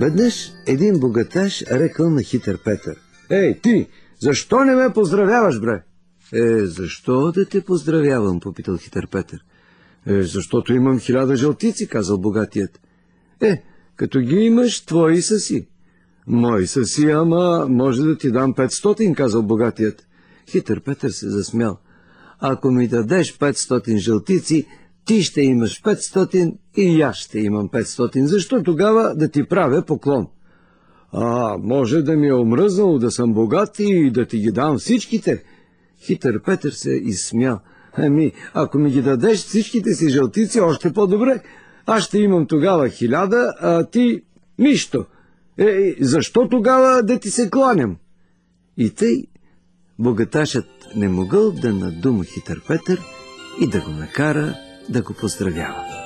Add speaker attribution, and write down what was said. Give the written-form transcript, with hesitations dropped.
Speaker 1: Веднъж един богаташ рекъл на хитър Петър: „Ей, ти, защо не ме поздравяваш, бре?“ „Защо да те поздравявам?“ попитал хитър Петър. „Защото имам 1000 жълтици“, казал богатият. „Като ги имаш, твои са си.“ „Мои са си, ама може да ти дам 500, казал богатият. Хитър Петър се засмял. „Ако ми дадеш 500 жълтици, ти ще имаш 500 и аз ще имам 500. Защо тогава да ти правя поклон?“ Може да ми е омръзнало да съм богат и да ти ги дам всичките. Хитър Петър се изсмял. Ако ми ги дадеш всичките си жълтици, още по-добре. Аз ще имам тогава 1000, а ти нищо. Защо тогава да ти се кланям? И тъй богаташът не могъл да надума хитър Петър и да го накара да го поздравява.